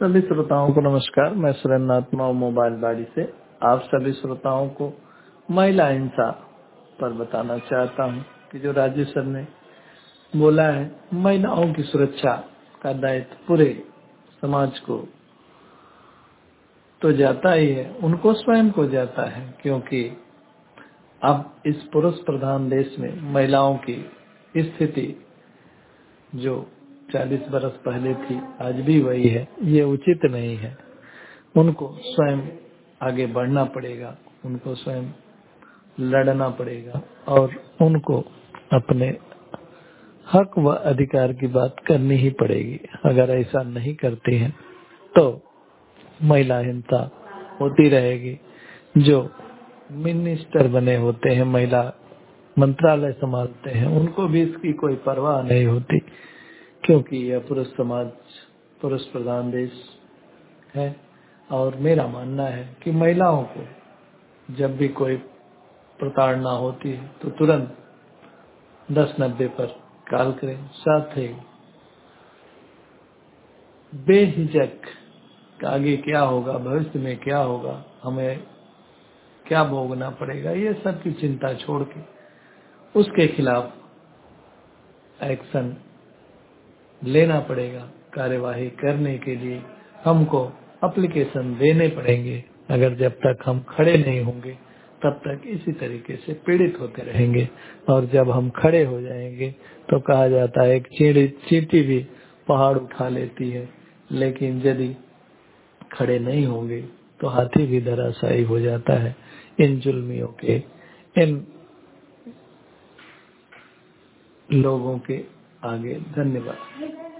सभी श्रोताओं को नमस्कार। मैं सुरेंद्रनाथ माऊ मोबाइल बाड़ी से आप सभी श्रोताओं को महिला हिंसा पर बताना चाहता हूं कि जो राज्य सर ने बोला है, महिलाओं की सुरक्षा का दायित्व पूरे समाज को तो जाता ही है, उनको स्वयं को जाता है, क्योंकि अब इस पुरुष प्रधान देश में महिलाओं की स्थिति जो 40 बरस पहले थी आज भी वही है। ये उचित नहीं है। उनको स्वयं आगे बढ़ना पड़ेगा, उनको स्वयं लड़ना पड़ेगा और उनको अपने हक व अधिकार की बात करनी ही पड़ेगी। अगर ऐसा नहीं करती हैं तो महिला हिंसा होती रहेगी। जो मिनिस्टर बने होते हैं, महिला मंत्रालय संभालते हैं, उनको भी इसकी कोई परवाह नहीं होती, क्योंकि यह पुरुष समाज, पुरुष प्रधान देश है। और मेरा मानना है कि महिलाओं को जब भी कोई प्रताड़ना होती है तो तुरंत 1090 पर कॉल करें। साथ ही बेहिचक आगे क्या होगा, भविष्य में क्या होगा, हमें क्या भोगना पड़ेगा, ये सब की चिंता छोड़ के उसके खिलाफ एक्शन लेना पड़ेगा। कार्यवाही करने के लिए हमको एप्लीकेशन देने पड़ेंगे। अगर जब तक हम खड़े नहीं होंगे तब तक इसी तरीके से पीड़ित होते रहेंगे, और जब हम खड़े हो जाएंगे तो कहा जाता है एक चींटी भी पहाड़ उठा लेती है, लेकिन यदि खड़े नहीं होंगे तो हाथी भी धराशायी हो जाता है इन जुल्मियों के, इन लोगों के आगे। धन्यवाद।